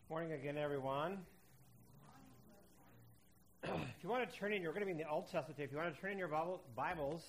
Morning again, everyone. If you want to turn in, you're going to be in the Old Testament today. If you want to turn in your Bibles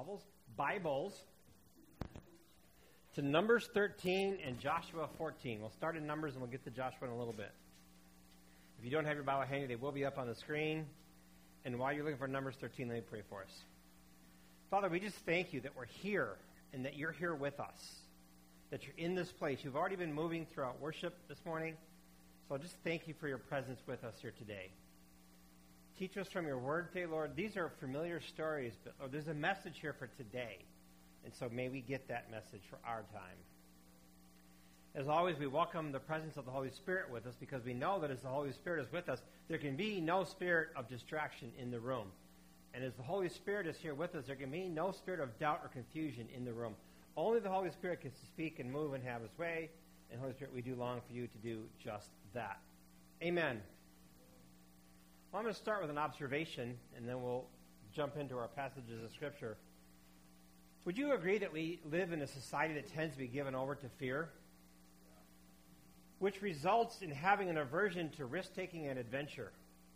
to Numbers 13 and Joshua 14. We'll start in Numbers and we'll get to Joshua in a little bit. If you don't have your Bible handy, they will be up on the screen. And while you're looking for Numbers 13, let me pray for us. Father, we just thank you that we're here and that you're here with us, that you're in this place. You've already been moving throughout worship this morning. So just thank you for your presence with us here today. Teach us from your word today, Lord. These are familiar stories, but there's a message here for today. And so may we get that message for our time. As always, we welcome the presence of the Holy Spirit with us because we know that as the Holy Spirit is with us, there can be no spirit of distraction in the room. And as the Holy Spirit is here with us, there can be no spirit of doubt or confusion in the room. Only the Holy Spirit gets to speak and move and have his way. And Holy Spirit, we do long for you to do just that. Amen. Well, I'm going to start with an observation, and then we'll jump into our passages of Scripture. Would you agree that we live in a society that tends to be given over to fear, which results in having an aversion to risk-taking and adventure?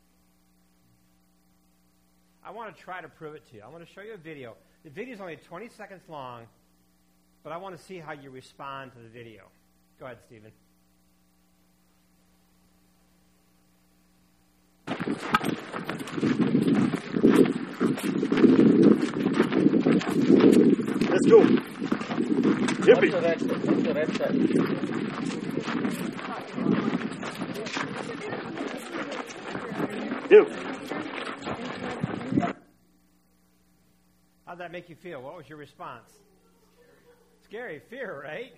I want to try to prove it to you. I want to show you a video. The video is only 20 seconds long, but I want to see how you respond to the video. Go ahead, Stephen. Let's go. Yippee. How'd that make you feel? What was your response? Scary. Fear, right?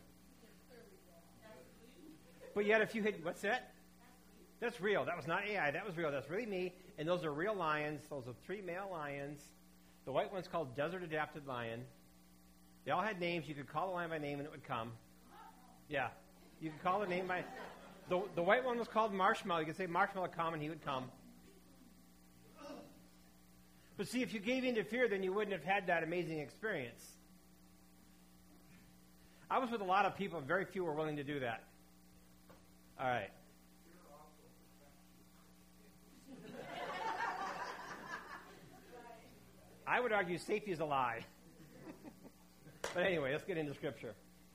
But yet if you hit, what's that? That's real. That was not AI. That was real. That's really me. And those are real lions. Those are 3 male lions. The white one's called Desert Adapted Lion. They all had names. You could call the lion by name and it would come. Yeah. You could call the name by... The white one was called Marshmallow. You could say Marshmallow come and he would come. But see, if you gave in to fear, then you wouldn't have had that amazing experience. I was with a lot of people, and very few were willing to do that. All right. I would argue safety is a lie. But anyway, let's get into Scripture.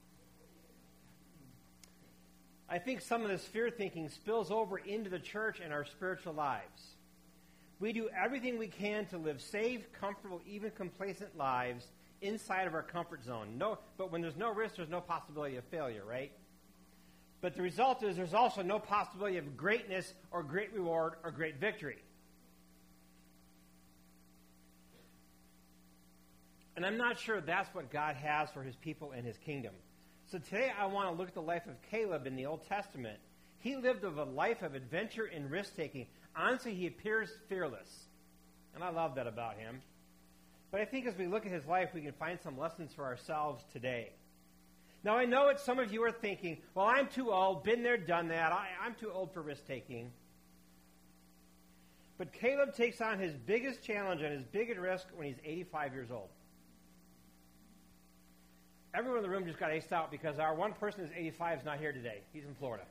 I think some of this fear thinking spills over into the church and our spiritual lives. We do everything we can to live safe, comfortable, even complacent lives inside of our comfort zone. But when there's no risk, there's no possibility of failure, right? But the result is there's also no possibility of greatness or great reward or great victory. And I'm not sure that's what God has for his people and his kingdom. So today I want to look at the life of Caleb in the Old Testament. He lived a life of adventure and risk-taking. Honestly, he appears fearless. And I love that about him. But I think as we look at his life, we can find some lessons for ourselves today. Now, I know that some of you are thinking, well, I'm too old, been there, done that. I'm too old for risk-taking. But Caleb takes on his biggest challenge and his biggest risk when he's 85 years old. Everyone in the room just got aced out because our one person who's 85 is not here today. He's in Florida.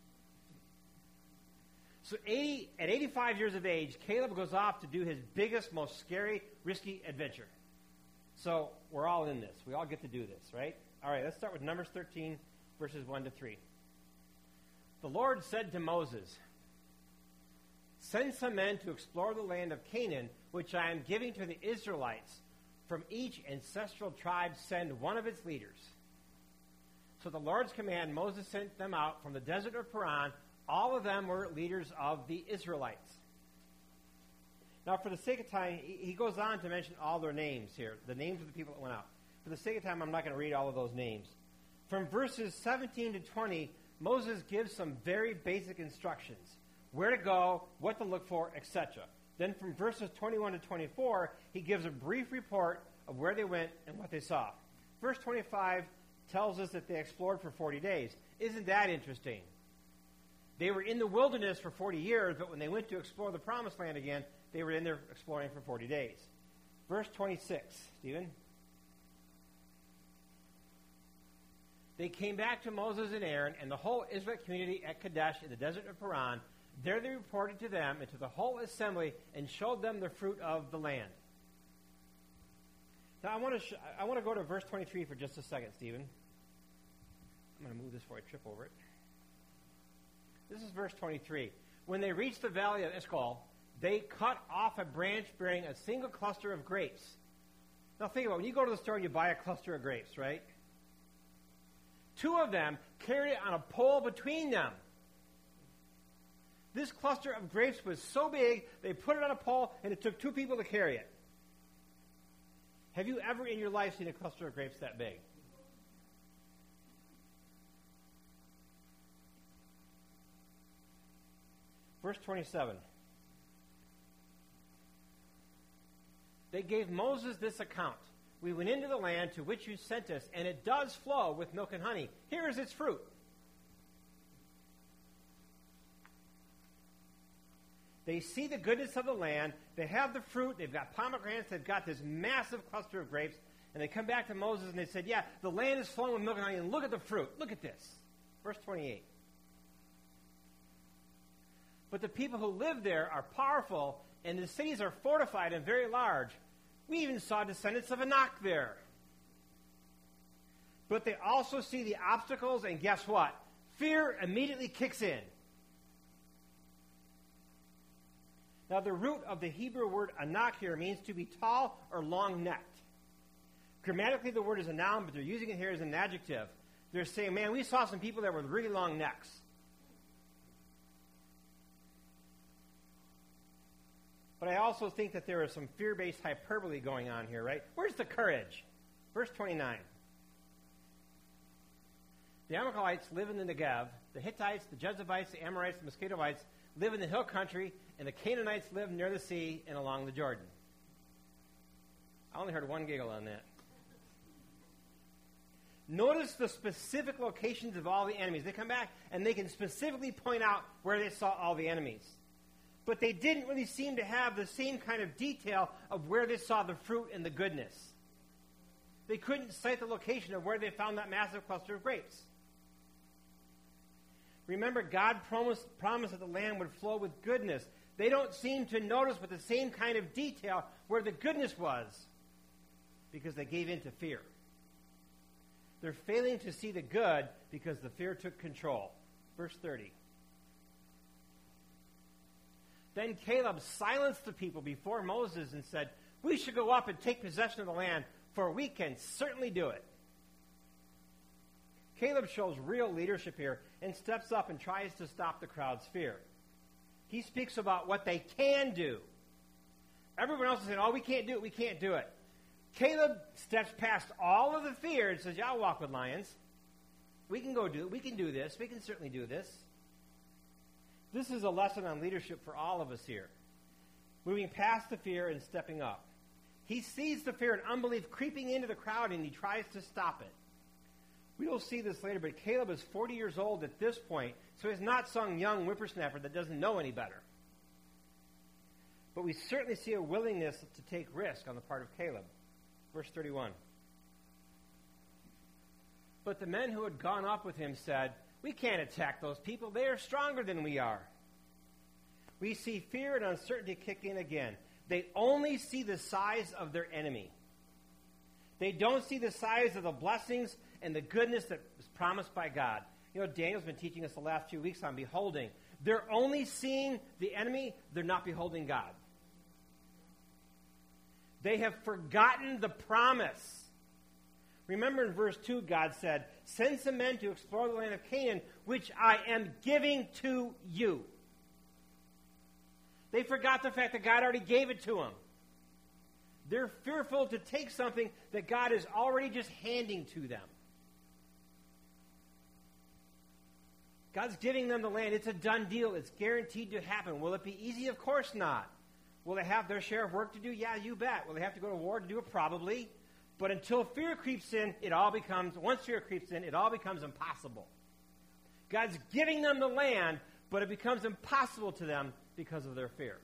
So at 85 years of age, Caleb goes off to do his biggest, most scary, risky adventure. So we're all in this. We all get to do this, right? All right, let's start with Numbers 13, verses 1 to 3. The Lord said to Moses, "Send some men to explore the land of Canaan, which I am giving to the Israelites. From each ancestral tribe send one of its leaders." So the Lord's command, Moses sent them out from the desert of Paran. All of them were leaders of the Israelites. Now, for the sake of time, he goes on to mention all their names here, the names of the people that went out. For the sake of time, I'm not going to read all of those names. From verses 17 to 20, Moses gives some very basic instructions. Where to go, what to look for, etc. Then from verses 21 to 24, he gives a brief report of where they went and what they saw. Verse 25 tells us that they explored for 40 days. Isn't that interesting? They were in the wilderness for 40 years, but when they went to explore the promised land again, they were in there exploring for 40 days. Verse 26, Stephen. they came back to Moses and Aaron and the whole Israelite community at Kadesh in the desert of Paran. There they reported to them and to the whole assembly and showed them the fruit of the land. Now I want to go to verse 23 for just a second, Stephen. I'm going to move this before I trip over it. This is verse 23. When they reached the valley of Eshcol, they cut off a branch bearing a single cluster of grapes. Now think about it. When you go to the store and you buy a cluster of grapes, right? 2 of them carried it on a pole between them. This cluster of grapes was so big, they put it on a pole, and it took 2 people to carry it. Have you ever in your life seen a cluster of grapes that big? Verse 27. They gave Moses this account. We went into the land to which you sent us, and it does flow with milk and honey. Here is its fruit. They see the goodness of the land. They have the fruit. They've got pomegranates. They've got this massive cluster of grapes. And they come back to Moses and they said, yeah, the land is flowing with milk and honey. And look at the fruit. Look at this. Verse 28. But the people who live there are powerful, and the cities are fortified and very large. We even saw descendants of Anak there. But they also see the obstacles, and guess what? Fear immediately kicks in. Now, the root of the Hebrew word Anak here means to be tall or long-necked. Grammatically, the word is a noun, but they're using it here as an adjective. They're saying, man, we saw some people there with really long necks. But I also think that there is some fear-based hyperbole going on here, right? Where's the courage? Verse 29. The Amalekites live in the Negev. The Hittites, the Jebusites, the Amorites, the Muscatovites live in the hill country, and the Canaanites live near the sea and along the Jordan. I only heard one giggle on that. Notice the specific locations of all the enemies. They come back and they can specifically point out where they saw all the enemies. But they didn't really seem to have the same kind of detail of where they saw the fruit and the goodness. They couldn't cite the location of where they found that massive cluster of grapes. Remember, God promised that the land would flow with goodness. They don't seem to notice with the same kind of detail where the goodness was because they gave in to fear. They're failing to see the good because the fear took control. Verse 30. Then Caleb silenced the people before Moses and said, we should go up and take possession of the land, for we can certainly do it. Caleb shows real leadership here and steps up and tries to stop the crowd's fear. He speaks about what they can do. Everyone else is saying, oh, we can't do it, we can't do it. Caleb steps past all of the fear and says, yeah, I'll walk with lions. We can go do it. We can do this. We can certainly do this. This is a lesson on leadership for all of us here. Moving past the fear and stepping up. He sees the fear and unbelief creeping into the crowd and he tries to stop it. We will see this later, but Caleb is 40 years old at this point, so he's not some young whippersnapper that doesn't know any better. But we certainly see a willingness to take risk on the part of Caleb. Verse 31. But the men who had gone up with him said, we can't attack those people. They are stronger than we are. We see fear and uncertainty kick in again. They only see the size of their enemy. They don't see the size of the blessings and the goodness that was promised by God. You know, Daniel's been teaching us the last few weeks on beholding. They're only seeing the enemy. They're not beholding God. They have forgotten the promise. Remember in verse 2, God said, send some men to explore the land of Canaan, which I am giving to you. They forgot the fact that God already gave it to them. They're fearful to take something that God is already just handing to them. God's giving them the land. It's a done deal. It's guaranteed to happen. Will it be easy? Of course not. Will they have their share of work to do? Yeah, you bet. Will they have to go to war to do it? Probably. But until fear creeps in, once fear creeps in, it all becomes impossible. God's giving them the land, but it becomes impossible to them because of their fear.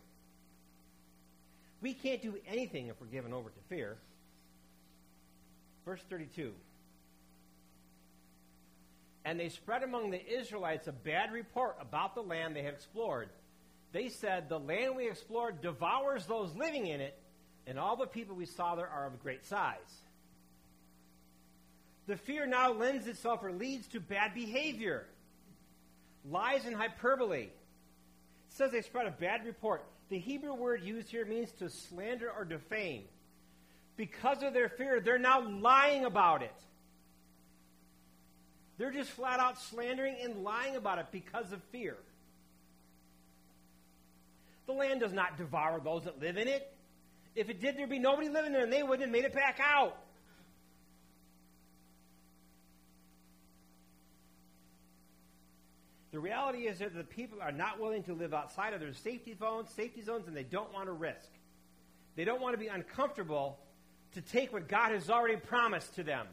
We can't do anything if we're given over to fear. Verse 32. and they spread among the Israelites a bad report about the land they had explored. They said, the land we explored devours those living in it, and all the people we saw there are of great size. The fear now lends itself or leads to bad behavior, lies and hyperbole. It says they spread a bad report. The Hebrew word used here means to slander or defame. Because of their fear, they're now lying about it. They're just flat out slandering and lying about it because of fear. The land does not devour those that live in it. If it did, there'd be nobody living there, and they wouldn't have made it back out. The reality is that the people are not willing to live outside of their safety zones, and they don't want to risk. They don't want to be uncomfortable to take what God has already promised to them.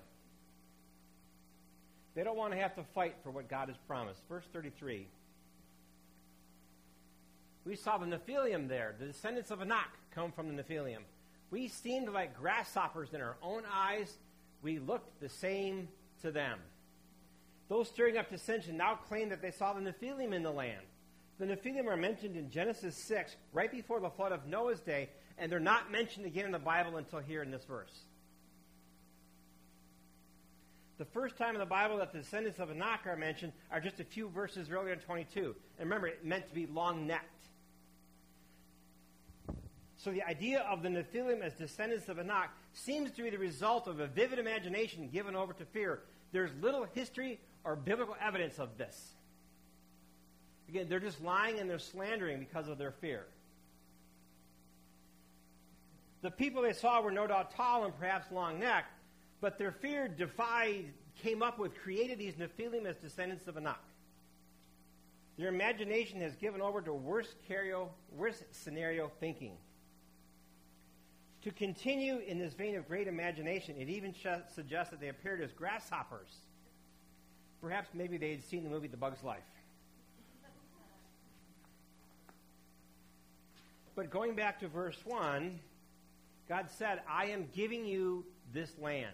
They don't want to have to fight for what God has promised. Verse 33. We saw the Nephilim there. The descendants of Anak come from the Nephilim. We seemed like grasshoppers in our own eyes. We looked the same to them. Those stirring up dissension now claim that they saw the Nephilim in the land. The Nephilim are mentioned in Genesis 6, right before the flood of Noah's day, and they're not mentioned again in the Bible until here in this verse. The first time in the Bible that the descendants of Anak are mentioned are just a few verses earlier in 22. And remember, it meant to be long-necked. So the idea of the Nephilim as descendants of Anak seems to be the result of a vivid imagination given over to fear. There's little history or biblical evidence of this. Again, they're just lying and they're slandering because of their fear. The people they saw were no doubt tall and perhaps long-necked, but their fear created these Nephilim as descendants of Anak. Their imagination has given over to worst scenario thinking. To continue in this vein of great imagination, it even suggests that they appeared as grasshoppers. Perhaps maybe they had seen the movie The Bug's Life. But going back to verse 1, God said, I am giving you this land.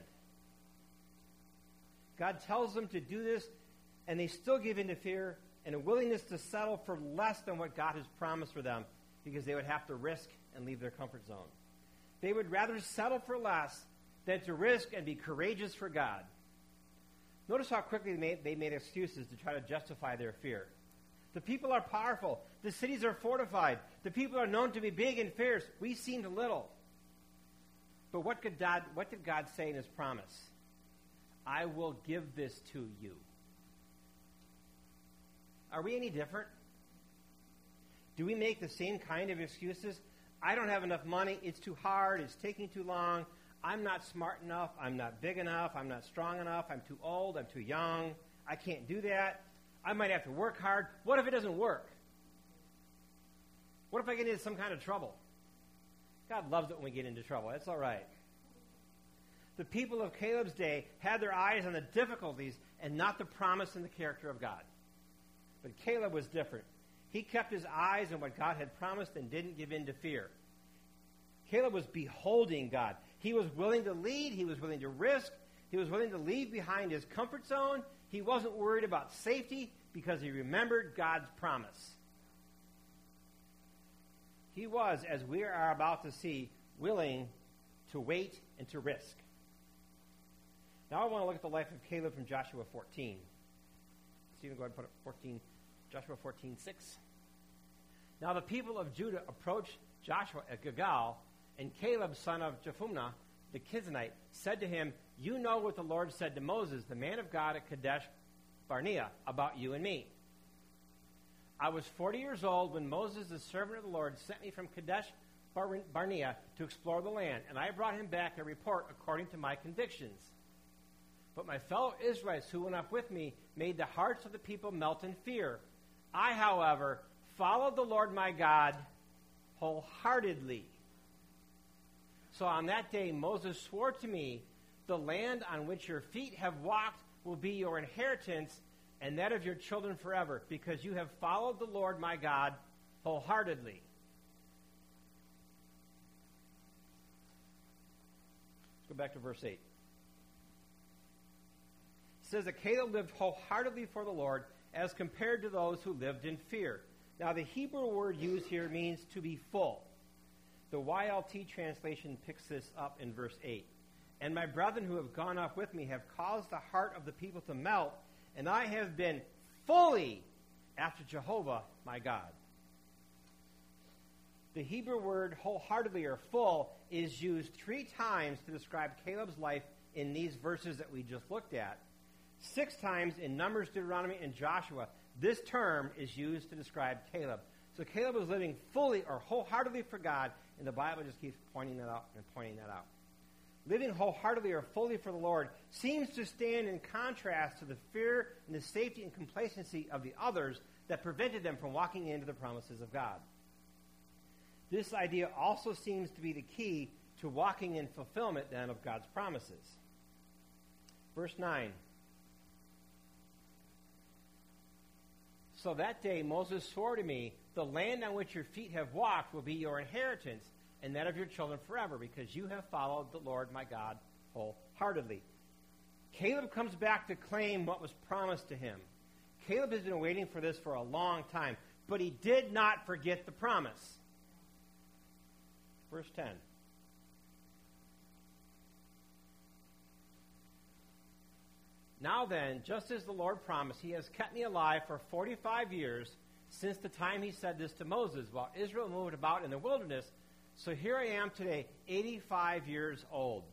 God tells them to do this, and they still give in to fear and a willingness to settle for less than what God has promised for them because they would have to risk and leave their comfort zone. They would rather settle for less than to risk and be courageous for God. Notice how quickly they made excuses to try to justify their fear. The people are powerful. The cities are fortified. The people are known to be big and fierce. We seemed little. But what did God say in his promise? I will give this to you. Are we any different? Do we make the same kind of excuses? I don't have enough money. It's too hard. It's taking too long. I'm not smart enough. I'm not big enough. I'm not strong enough. I'm too old. I'm too young. I can't do that. I might have to work hard. What if it doesn't work? What if I get into some kind of trouble? God loves it when we get into trouble. That's all right. The people of Caleb's day had their eyes on the difficulties and not the promise and the character of God. But Caleb was different. He kept his eyes on what God had promised and didn't give in to fear. Caleb was beholding God. He was willing to lead. He was willing to risk. He was willing to leave behind his comfort zone. He wasn't worried about safety because he remembered God's promise. He was, as we are about to see, willing to wait and to risk. Now I want to look at the life of Caleb from Joshua 14. Stephen, go ahead and put up 14, Joshua 14:6. Now the people of Judah approached Joshua at Gilgal, and Caleb, son of Jephunneh, the Kenizzite, said to him, you know what the Lord said to Moses, the man of God at Kadesh Barnea, about you and me. I was 40 years old when Moses, the servant of the Lord, sent me from Kadesh Barnea to explore the land, and I brought him back a report according to my convictions. But my fellow Israelites who went up with me made the hearts of the people melt in fear. I, however, followed the Lord my God wholeheartedly. So on that day Moses swore to me, the land on which your feet have walked will be your inheritance and that of your children forever, because you have followed the Lord my God wholeheartedly. Let's go back to verse 8. says that Caleb lived wholeheartedly for the Lord as compared to those who lived in fear. Now, the Hebrew word used here means to be full. The YLT translation picks this up in verse 8. And my brethren who have gone up with me have caused the heart of the people to melt, and I have been fully after Jehovah my God. The Hebrew word wholeheartedly or full is used 3 times to describe Caleb's life in these verses that we just looked at. 6 times in Numbers, Deuteronomy, and Joshua, this term is used to describe Caleb. So Caleb was living fully or wholeheartedly for God, and the Bible just keeps pointing that out and pointing that out. Living wholeheartedly or fully for the Lord seems to stand in contrast to the fear and the safety and complacency of the others that prevented them from walking into the promises of God. This idea also seems to be the key to walking in fulfillment, then, of God's promises. Verse 9. So that day Moses swore to me, the land on which your feet have walked will be your inheritance, and that of your children forever, because you have followed the Lord my God wholeheartedly. Caleb comes back to claim what was promised to him. Caleb has been waiting for this for a long time, but he did not forget the promise. Verse 10. Now then, just as the Lord promised, he has kept me alive for 45 years since the time he said this to Moses, while Israel moved about in the wilderness. So here I am today, 85 years old.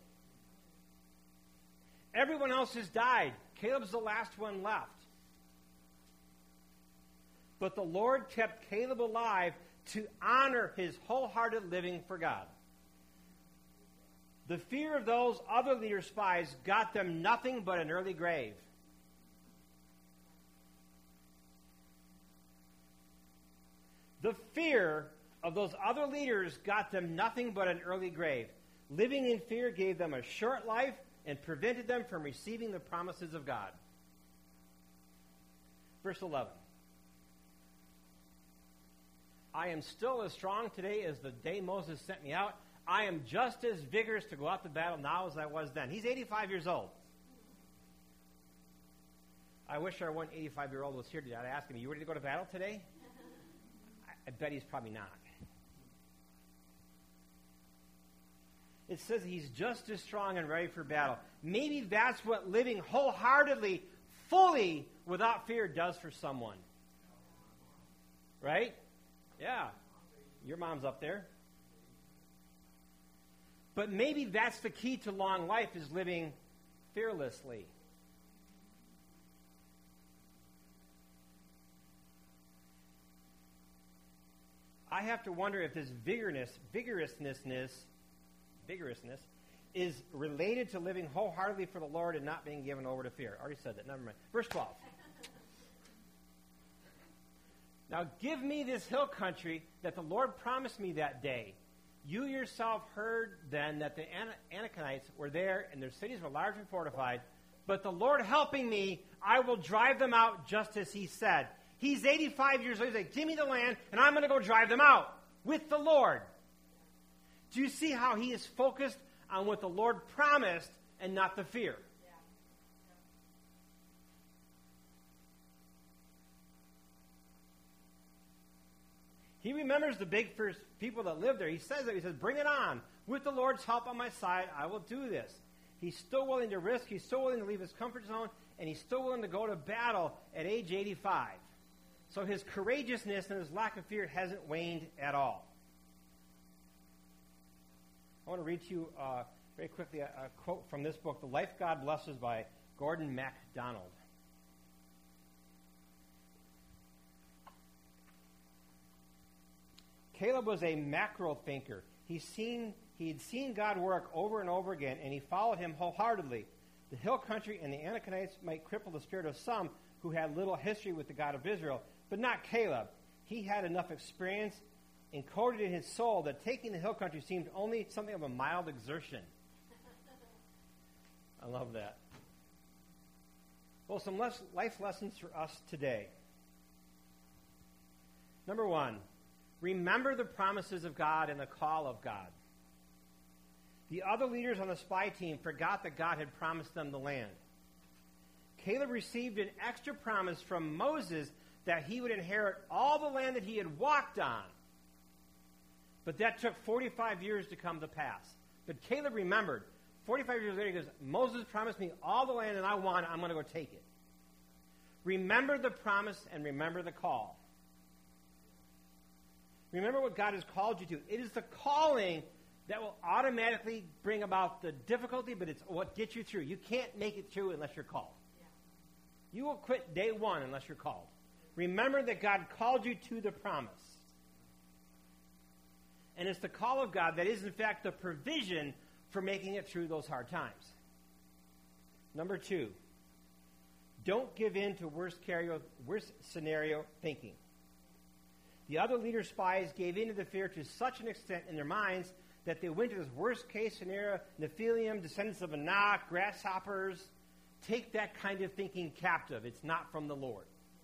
Everyone else has died. Caleb's the last one left. But the Lord kept Caleb alive to honor his wholehearted living for God. The fear of those other leaders' spies got them nothing but an early grave. The fear of those other leaders got them nothing but an early grave. Living in fear gave them a short life and prevented them from receiving the promises of God. Verse 11. I am still as strong today as the day Moses sent me out. I am just as vigorous to go out to battle now as I was then. He's 85 years old. I wish our one 85-year-old was here today. I'd ask him, are you ready to go to battle today? I bet he's probably not. It says he's just as strong and ready for battle. Maybe that's what living wholeheartedly, fully, without fear does for someone. Right? Yeah. Your mom's up there. But maybe that's the key to long life, is living fearlessly. I have to wonder if this vigorousness is related to living wholeheartedly for the Lord and not being given over to fear. I already said that. Never mind. Verse 12. Now give me this hill country that the Lord promised me that day. You yourself heard then that the Anakites were there and their cities were large and fortified. But the Lord helping me, I will drive them out just as he said. He's 85 years old. He's like, give me the land and I'm going to go drive them out with the Lord. Do you see how he is focused on what the Lord promised and not the fear? Yeah. He remembers the big first people that lived there. He says that. He says, bring it on. With the Lord's help on my side, I will do this. He's still willing to risk. He's still willing to leave his comfort zone. And he's still willing to go to battle at age 85. So his courageousness and his lack of fear hasn't waned at all. I want to read to you very quickly a quote from this book, The Life God Blesses by Gordon MacDonald. Caleb was a macro thinker. He had seen God work over and over again, and he followed him wholeheartedly. The hill country and the Anakites might cripple the spirit of some who had little history with the God of Israel, but not Caleb. He had enough experience encoded in his soul that taking the hill country seemed only something of a mild exertion. I love that. Well, some life lessons for us today. Number 1, remember the promises of God and the call of God. The other leaders on the spy team forgot that God had promised them the land. Caleb received an extra promise from Moses that he would inherit all the land that he had walked on. But that took 45 years to come to pass. But Caleb remembered. 45 years later, he goes, Moses promised me all the land and I want it. I'm going to go take it. Remember the promise and remember the call. Remember what God has called you to. It is the calling that will automatically bring about the difficulty, but it's what gets you through. You can't make it through unless you're called. You will quit day one unless you're called. Remember that God called you to the promise. And it's the call of God that is, in fact, the provision for making it through those hard times. Number 2, don't give in to worst scenario thinking. The other leader spies gave in to the fear to such an extent in their minds that they went to this worst-case scenario, Nephilim, descendants of Anak, grasshoppers. Take that kind of thinking captive. It's not from the Lord.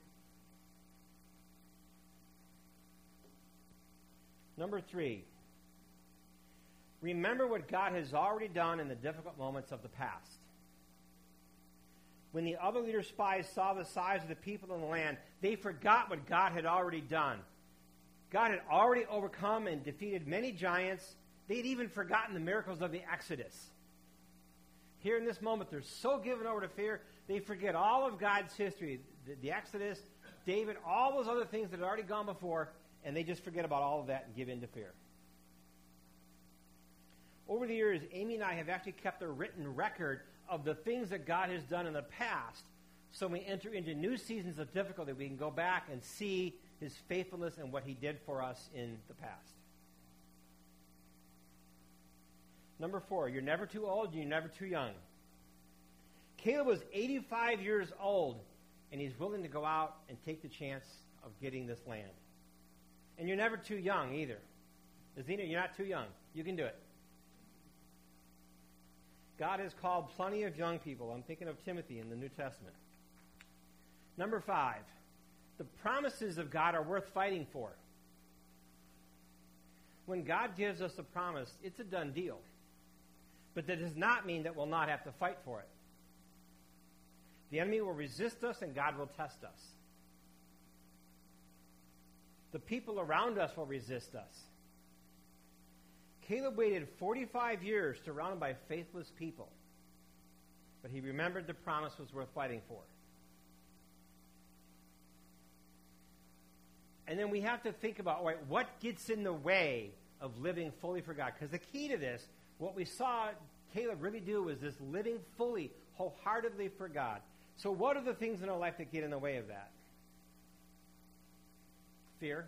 Number 3, remember what God has already done in the difficult moments of the past. When the other leader spies saw the size of the people in the land, they forgot what God had already done. God had already overcome and defeated many giants. They had even forgotten the miracles of the Exodus. Here in this moment, they're so given over to fear, they forget all of God's history, the Exodus, David, all those other things that had already gone before, and they just forget about all of that and give in to fear. Over the years, Amy and I have actually kept a written record of the things that God has done in the past, so when we enter into new seasons of difficulty, we can go back and see his faithfulness and what he did for us in the past. Number 4, you're never too old and you're never too young. Caleb was 85 years old, and he's willing to go out and take the chance of getting this land. And you're never too young either. Azina, you're not too young. You can do it. God has called plenty of young people. I'm thinking of Timothy in the New Testament. Number 5, the promises of God are worth fighting for. When God gives us a promise, it's a done deal. But that does not mean that we'll not have to fight for it. The enemy will resist us and God will test us. The people around us will resist us. Caleb waited 45 years surrounded by faithless people. But he remembered the promise was worth fighting for. And then we have to think about, all right, what gets in the way of living fully for God? Because the key to this, what we saw Caleb really do was this living fully, wholeheartedly for God. So what are the things in our life that get in the way of that? Fear.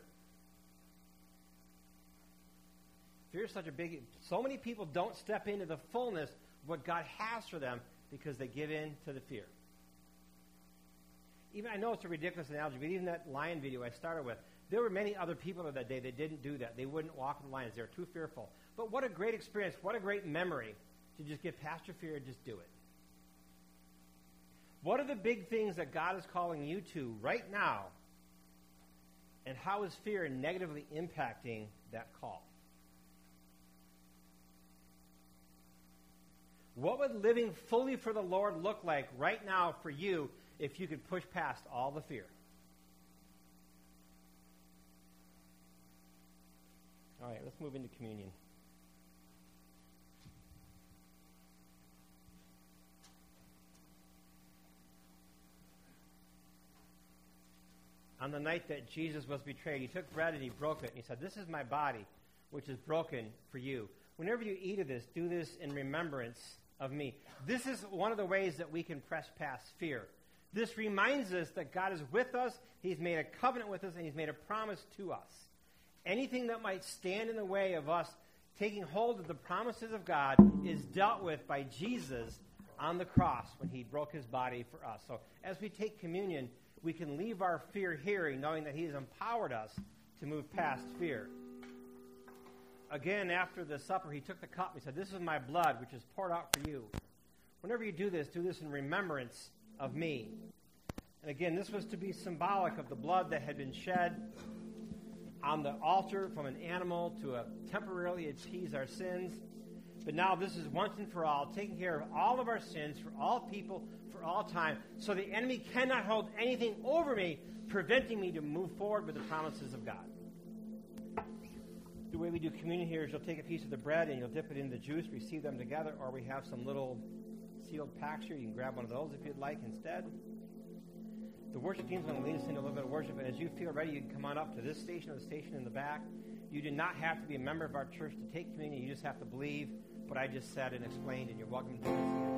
Fear is such a big... So many people don't step into the fullness of what God has for them because they give in to the fear. Even, I know it's a ridiculous analogy, but even that lion video I started with, there were many other people that day that didn't do that. They wouldn't walk with lions. They were too fearful. But what a great experience. What a great memory to just get past your fear and just do it. What are the big things that God is calling you to right now? And how is fear negatively impacting that call? What would living fully for the Lord look like right now for you if you could push past all the fear? All right, let's move into communion. On the night that Jesus was betrayed, he took bread and he broke it. And he said, "This is my body, which is broken for you. Whenever you eat of this, do this in remembrance of me." This is one of the ways that we can press past fear. This reminds us that God is with us, he's made a covenant with us, and he's made a promise to us. Anything that might stand in the way of us taking hold of the promises of God is dealt with by Jesus on the cross when he broke his body for us. So as we take communion, we can leave our fear here, knowing that he has empowered us to move past fear. Again, after the supper, he took the cup and he said, "This is my blood, which is poured out for you. Whenever you do this in remembrance of me." And again, this was to be symbolic of the blood that had been shed on the altar from an animal to temporarily appease our sins. But now this is once and for all, taking care of all of our sins for all people for all time, so the enemy cannot hold anything over me, preventing me to move forward with the promises of God. The way we do communion here is you'll take a piece of the bread and you'll dip it in the juice, receive them together, or we have some little sealed packs here. You can grab one of those if you'd like instead. The worship team's going to lead us into a little bit of worship, and as you feel ready, you can come on up to this station or the station in the back. You do not have to be a member of our church to take communion. You just have to believe what I just said and explained, and you're welcome to do this.